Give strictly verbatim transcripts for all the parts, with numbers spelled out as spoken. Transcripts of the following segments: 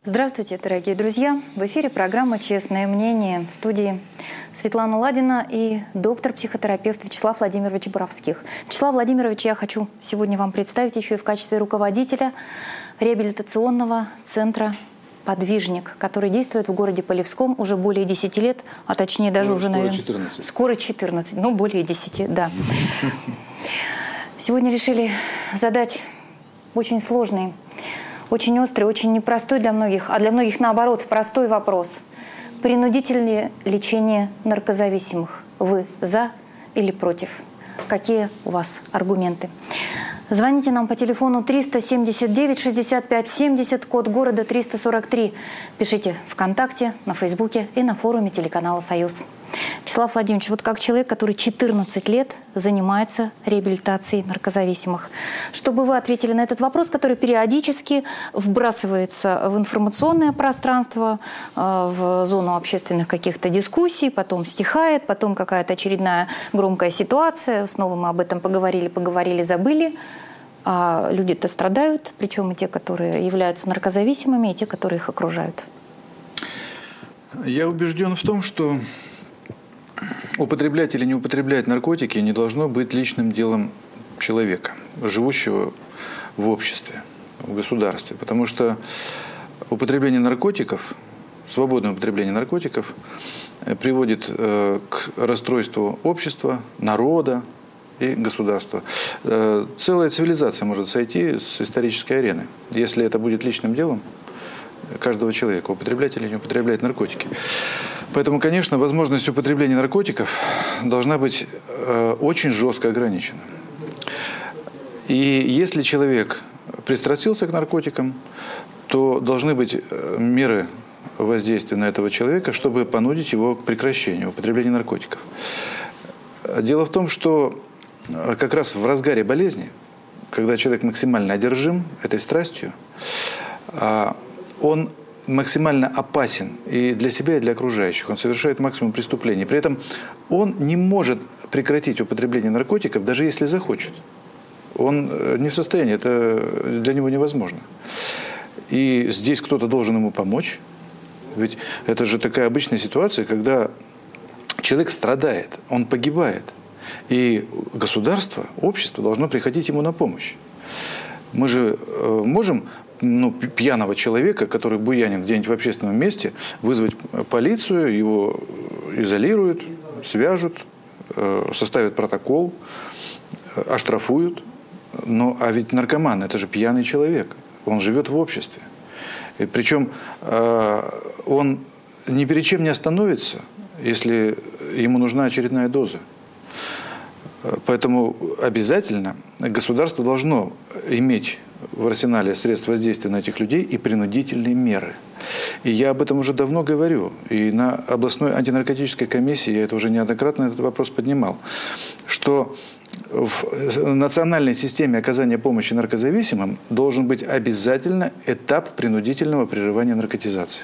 Здравствуйте, дорогие друзья! В эфире программа «Честное мнение». В студии Светлана Ладина и доктор-психотерапевт Вячеслав Владимирович Боровских. Вячеслав Владимирович, я хочу сегодня вам представить еще и в качестве руководителя реабилитационного центра «Подвижник», который действует в городе Полевском уже более десяти лет, а точнее даже ну, уже, скоро наверное... четырнадцать. Скоро четырнадцать, ну более десяти, да. Сегодня решили задать очень сложный, очень острый, очень непростой для многих, а для многих, наоборот, простой вопрос. Принудительное лечение наркозависимых. Вы за или против? Какие у вас аргументы? Звоните нам по телефону триста семьдесят девять шестьдесят пять семьдесят, код города триста сорок три. Пишите ВКонтакте, на Фейсбуке и на форуме телеканала «Союз». Вячеслав Владимирович, вот как человек, который четырнадцать лет занимается реабилитацией наркозависимых, чтобы вы ответили на этот вопрос, который периодически вбрасывается в информационное пространство, в зону общественных каких-то дискуссий, потом стихает, потом какая-то очередная громкая ситуация, снова мы об этом поговорили, поговорили, забыли. А люди-то страдают, причем и те, которые являются наркозависимыми, и те, которые их окружают. Я убежден в том, что употреблять или не употреблять наркотики не должно быть личным делом человека, живущего в обществе, в государстве. Потому что употребление наркотиков, свободное употребление наркотиков приводит к расстройству общества, народа и государства. Целая цивилизация может сойти с исторической арены, если это будет личным делом каждого человека, употреблять или не употреблять наркотики. Поэтому, конечно, возможность употребления наркотиков должна быть э, очень жестко ограничена. И если человек пристрастился к наркотикам, то должны быть меры воздействия на этого человека, чтобы понудить его к прекращению употребления наркотиков. Дело в том, что как раз в разгаре болезни, когда человек максимально одержим этой страстью, он максимально опасен и для себя, и для окружающих. Он совершает максимум преступлений. При этом он не может прекратить употребление наркотиков, даже если захочет. Он не в состоянии, это для него невозможно. И здесь кто-то должен ему помочь. Ведь это же такая обычная ситуация, когда человек страдает, он погибает. И государство, общество должно приходить ему на помощь. Мы же можем... Ну, пьяного человека, который буянит где-нибудь в общественном месте, вызвать полицию, его изолируют, свяжут, составят протокол, оштрафуют. Но, а ведь наркоман – это же пьяный человек, он живет в обществе. И причем он ни перед чем не остановится, если ему нужна очередная доза. Поэтому обязательно государство должно иметь в арсенале средств воздействия на этих людей и принудительные меры. И я об этом уже давно говорю. И на областной антинаркотической комиссии я это уже неоднократно этот вопрос поднимал, что в национальной системе оказания помощи наркозависимым должен быть обязательно этап принудительного прерывания наркотизации.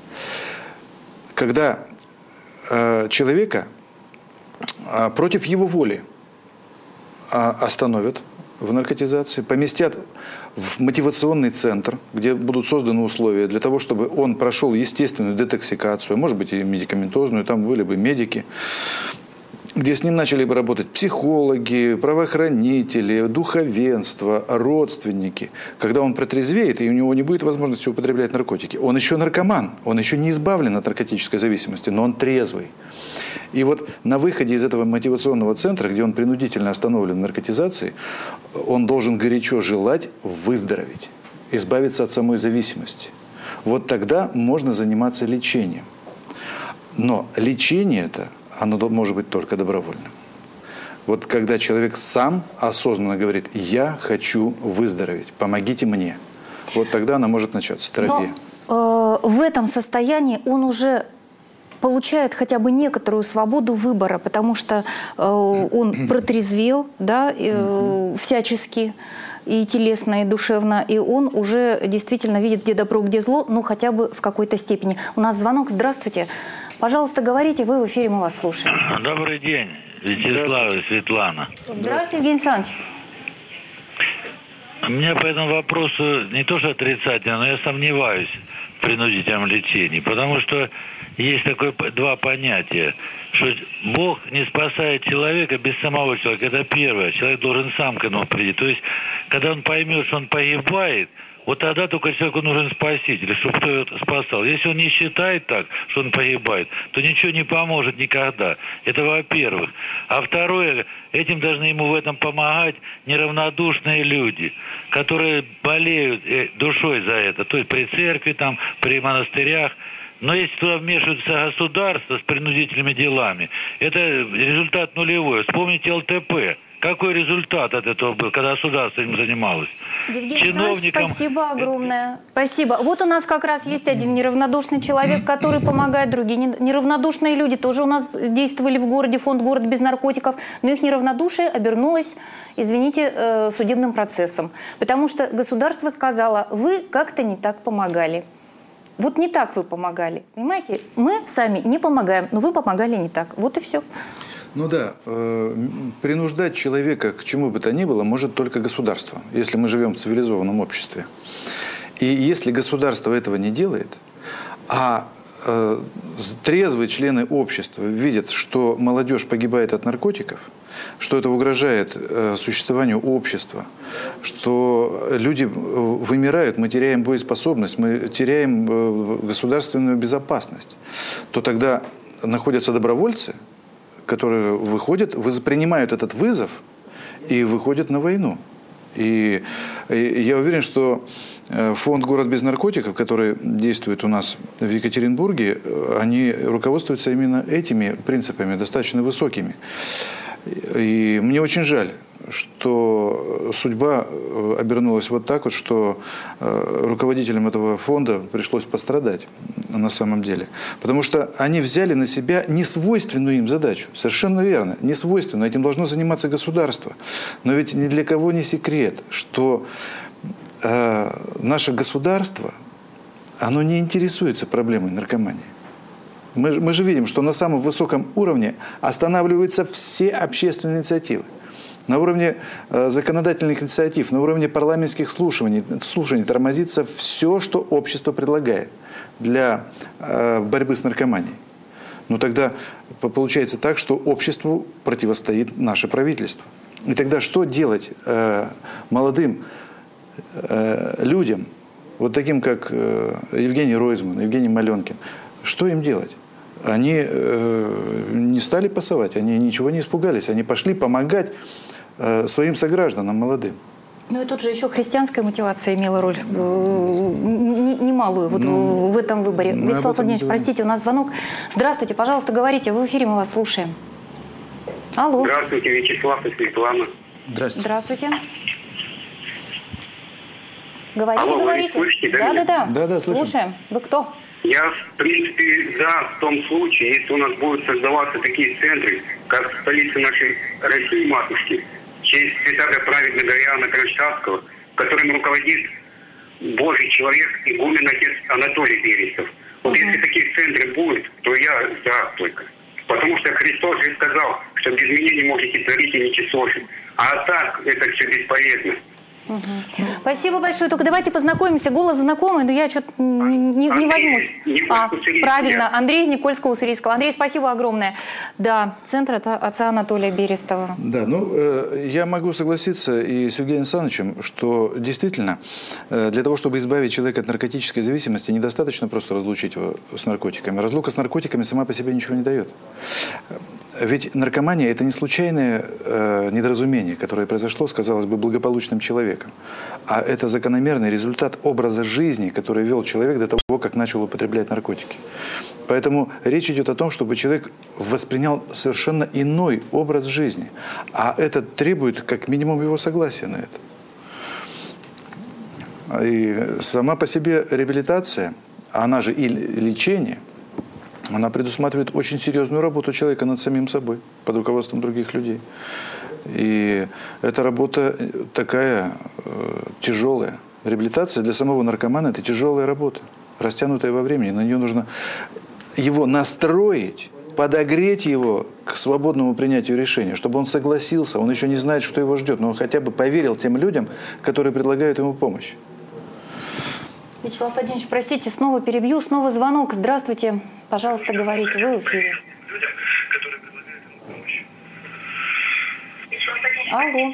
Когда э, человека э, против его воли э, остановят в наркотизации, поместят в мотивационный центр, где будут созданы условия для того, чтобы он прошел естественную детоксикацию, может быть и медикаментозную, там были бы медики, где с ним начали бы работать психологи, правоохранители, духовенство, родственники. Когда он протрезвеет, и у него не будет возможности употреблять наркотики. Он еще наркоман, он еще не избавлен от наркотической зависимости, но он трезвый. И вот на выходе из этого мотивационного центра, где он принудительно остановлен наркотизацией, он должен горячо желать выздороветь, избавиться от самой зависимости. Вот тогда можно заниматься лечением. Но лечение это, оно может быть только добровольным. Вот когда человек сам осознанно говорит: «Я хочу выздороветь, помогите мне», вот тогда она может начаться, терапия. Но э, в этом состоянии он уже получает хотя бы некоторую свободу выбора, потому что э, он протрезвел, да, э, всячески, и телесно, и душевно, и он уже действительно видит, где добро, где зло, ну хотя бы в какой-то степени. У нас звонок. Здравствуйте. Пожалуйста, говорите, вы в эфире, мы вас слушаем. Добрый день, Вячеслав и Светлана. Здравствуйте, Евгений Александрович. У меня по этому вопросу не то что отрицательно, но я сомневаюсь. в принудительном лечении. Потому что есть такое два понятия, что Бог не спасает человека без самого человека. Это первое. Человек должен сам к этому прийти. То есть, когда он поймет, что он погибает, вот тогда только человеку нужен спаситель, чтобы кто его спасал. Если он не считает так, что он погибает, то ничего не поможет никогда. Это во-первых. А второе, этим должны ему в этом помогать неравнодушные люди, которые болеют душой за это. То есть при церкви, там, при монастырях. Но если туда вмешивается государство с принудительными делами, это результат нулевой. Вспомните эл тэ пэ. Какой результат от этого был, когда государство этим занималось? Евгений Александрович, спасибо огромное. Спасибо. Вот у нас как раз есть один неравнодушный человек, который помогает, другие неравнодушные люди. Тоже у нас действовали в городе, фонд «Город без наркотиков». Но их неравнодушие обернулось, извините, судебным процессом. Потому что государство сказало, вы как-то не так помогали. Вот не так вы помогали. Понимаете, мы сами не помогаем, но вы помогали не так. Вот и все. Ну да, э, принуждать человека к чему бы то ни было может только государство, если мы живем в цивилизованном обществе. И если государство этого не делает, а э, трезвые члены общества видят, что молодежь погибает от наркотиков, что это угрожает э, существованию общества, что люди вымирают, мы теряем боеспособность, мы теряем э, государственную безопасность, то тогда находятся добровольцы, которые выходят, принимают этот вызов и выходят на войну. И, и я уверен, что фонд «Город без наркотиков», который действует у нас в Екатеринбурге, они руководствуются именно этими принципами, достаточно высокими. И мне очень жаль, что судьба обернулась вот так вот, что руководителям этого фонда пришлось пострадать на самом деле. Потому что они взяли на себя несвойственную им задачу. Совершенно верно, несвойственную. Этим должно заниматься государство. Но ведь ни для кого не секрет, что э, наше государство, оно не интересуется проблемой наркомании. Мы, мы же видим, что на самом высоком уровне останавливаются все общественные инициативы. На уровне э, законодательных инициатив, на уровне парламентских слушаний, слушаний тормозится все, что общество предлагает для э, борьбы с наркоманией. Но тогда получается так, что обществу противостоит наше правительство. И тогда что делать э, молодым э, людям, вот таким как э, Евгений Ройзман, Евгений Маленкин? Что им делать? Они э, не стали пасовать, они ничего не испугались, они пошли помогать своим согражданам молодым. Ну и тут же еще христианская мотивация имела роль немалую вот ну, в этом выборе. Вячеслав Владимирович, думаю. Простите, у нас звонок. Здравствуйте, пожалуйста, говорите, вы в эфире, мы вас слушаем. Алло. Здравствуйте, Вячеслав и Светлана. Здравствуйте. Здравствуйте. Говорите, Алло, говорите. Слышите, да, да, да, да, да, да, слушаем. Вы кто? Я, в принципе, за в том случае, если у нас будут создаваться такие центры, как в столице нашей России, матушки, в честь святого праведного Иоанна Кронштадтского, которым руководит Божий человек, игумен отец Анатолий Берестов. Вот uh-huh. если такие центры будут, то я за только. Потому что Христос же сказал, что без меня не можете творить и ничего. А так это все бесполезно. Угу. Спасибо большое. Только давайте познакомимся. Голос знакомый, но я что-то не, не, не возьмусь. А, правильно, Андрей из Никольского-Уссурийского. Андрей, спасибо огромное. Да, центр отца Анатолия Берестова. Да, ну, э, я могу согласиться и с Евгением Александровичем, что действительно э, для того, чтобы избавить человека от наркотической зависимости, недостаточно просто разлучить его с наркотиками. Разлука с наркотиками сама по себе ничего не дает. Ведь наркомания – это не случайное э, недоразумение, которое произошло с, казалось бы, благополучным человеком. А это закономерный результат образа жизни, который вел человек до того, как начал употреблять наркотики. Поэтому речь идет о том, чтобы человек воспринял совершенно иной образ жизни. А это требует как минимум его согласия на это. И сама по себе реабилитация, она же и лечение, она предусматривает очень серьезную работу человека над самим собой, под руководством других людей. И эта работа такая э, тяжелая. Реабилитация для самого наркомана – это тяжелая работа, растянутая во времени. На нее нужно его настроить, подогреть его к свободному принятию решения, чтобы он согласился. Он еще не знает, что его ждет, но он хотя бы поверил тем людям, которые предлагают ему помощь. Вячеслав Владимирович, простите, снова перебью, снова звонок. Здравствуйте. Пожалуйста, говорите, вы в эфире. Алло.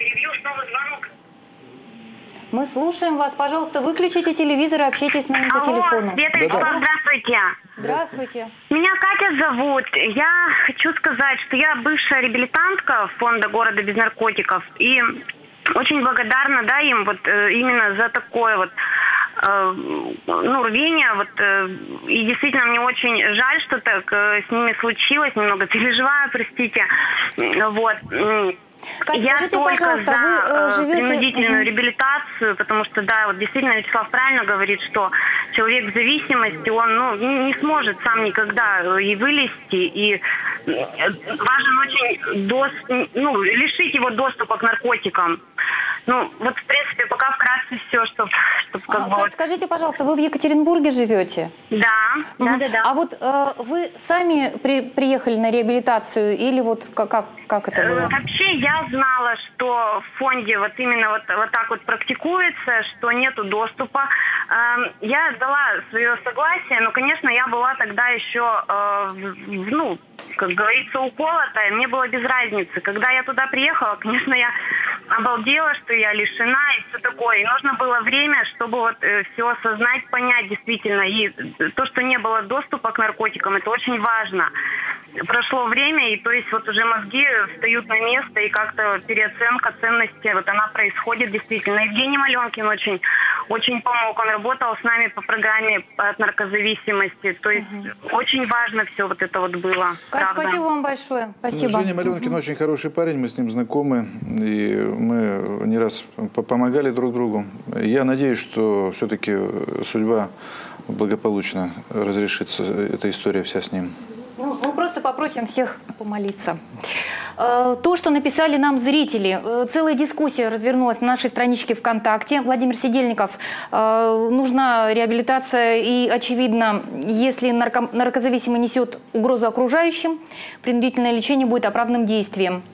Мы слушаем вас. Пожалуйста, выключите телевизор и общайтесь с нами по телефону. Света, Вячеслав, здравствуйте. Здравствуйте. Меня Катя зовут. Я хочу сказать, что я бывшая реабилитантка фонда города без наркотиков. И очень благодарна, да, им вот э, именно за такое вот э, ну, рвение. Вот, э, и действительно мне очень жаль, что так э, с ними случилось. Немного переживаю, простите. Вот. Катя, я скажите, только пожалуйста, за вы э, живете... принудительную угу. реабилитацию, потому что, да, вот действительно Вячеслав правильно говорит, что человек в зависимости, он ну, не сможет сам никогда и вылезти, и важен очень дос... ну, лишить его доступа к наркотикам. Ну, вот, в принципе, пока вкратце все, чтобы... чтобы как а, бы, Катя, скажите, пожалуйста, вы в Екатеринбурге живете? Да, угу. да, да, да. А вот э, вы сами при, приехали на реабилитацию или вот как, как, как это было? Вообще я знала, что в фонде вот именно вот, вот так вот практикуется, что нету доступа. Я дала свое согласие, но, конечно, я была тогда еще, ну, как говорится, уколотая, мне было без разницы. Когда я туда приехала, конечно, я обалдела, что я лишена и все такое. И нужно было время, чтобы вот все осознать, понять действительно. И то, что не было доступа к наркотикам, это очень важно. Прошло время, и то есть вот уже мозги встают на место, и как-то переоценка ценности, вот она происходит действительно. Евгений Маленкин очень, очень помог, он работал с нами по программе от наркозависимости, то есть угу. очень важно все вот это вот было. Катя, спасибо вам большое. Спасибо. Ну, Женя Маленкин угу. очень хороший парень, мы с ним знакомы, и мы не раз помогали друг другу. Я надеюсь, что все-таки судьба благополучно разрешится, эта история вся с ним. Ну, мы просто попросим всех помолиться. То, что написали нам зрители, целая дискуссия развернулась на нашей страничке ВКонтакте. Владимир Сидельников, нужна реабилитация, и, очевидно, если нарко наркозависимый несет угрозу окружающим, принудительное лечение будет оправданным действием.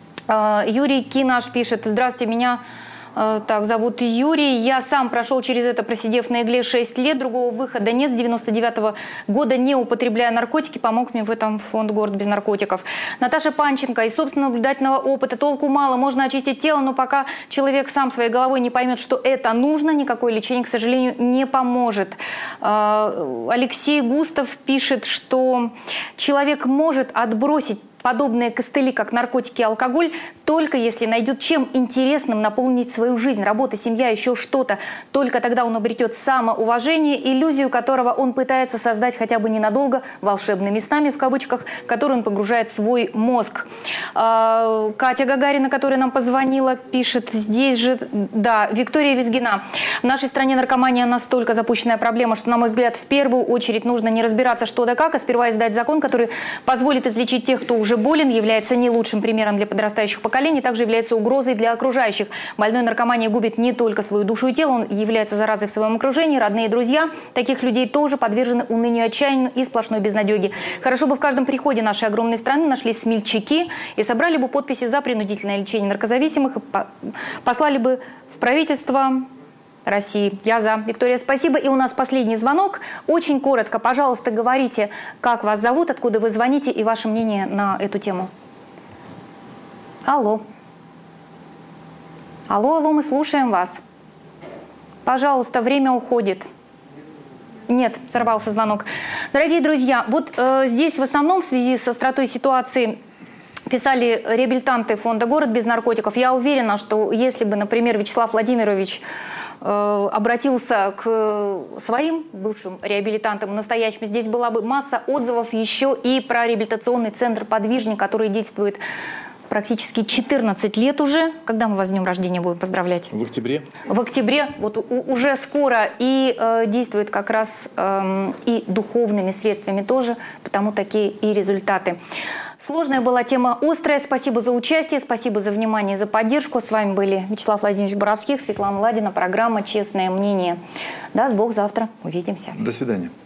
Юрий Кинаш пишет: здравствуйте, меня... Так, зовут Юрий. Я сам прошел через это, просидев на игле шесть лет. Другого выхода нет. С девяносто девятого года, не употребляя наркотики, помог мне в этом фонд «Город без наркотиков». Наташа Панченко. Из собственного наблюдательного опыта толку мало. Можно очистить тело, но пока человек сам своей головой не поймет, что это нужно, никакое лечение, к сожалению, не поможет. Алексей Густав пишет, что человек может отбросить подобные костыли, как наркотики и алкоголь, только если найдет чем интересным наполнить свою жизнь. Работа, семья, еще что-то. Только тогда он обретет самоуважение, иллюзию которого он пытается создать хотя бы ненадолго волшебными снами, в кавычках, в которые он погружает свой мозг. Катя Гагарина, которая нам позвонила, пишет здесь же, да, Виктория Визгина. В нашей стране наркомания настолько запущенная проблема, что, на мой взгляд, в первую очередь нужно не разбираться что да как, а сперва издать закон, который позволит излечить тех, кто уже болен, является не лучшим примером для подрастающих поколений, также является угрозой для окружающих. Больной наркомания губит не только свою душу и тело, он является заразой в своем окружении, родные и друзья таких людей тоже подвержены унынию, отчаянию и сплошной безнадеге. Хорошо бы в каждом приходе нашей огромной страны нашлись смельчаки и собрали бы подписи за принудительное лечение наркозависимых и послали бы в правительство России. Я за. Виктория, спасибо. И у нас последний звонок. Очень коротко, пожалуйста, говорите, как вас зовут, откуда вы звоните и ваше мнение на эту тему. Алло. Алло, алло, мы слушаем вас. Пожалуйста, время уходит. Нет, сорвался звонок. Дорогие друзья, вот э, здесь в основном в связи с остротой ситуации писали реабилитанты фонда «Город без наркотиков». Я уверена, что если бы, например, Вячеслав Владимирович э, обратился к своим бывшим реабилитантам, настоящим, здесь была бы масса отзывов еще и про реабилитационный центр «Подвижник», который действует практически четырнадцать лет уже. Когда мы вас с днем рождения будем поздравлять? В октябре. В октябре, вот у, уже скоро, и э, действует как раз э, и духовными средствами тоже, потому такие и результаты. Сложная была тема, острая. Спасибо за участие, спасибо за внимание, за поддержку. С вами были Вячеслав Владимирович Боровских, Светлана Ладина, программа «Честное мнение». Даст Бог, завтра увидимся. До свидания.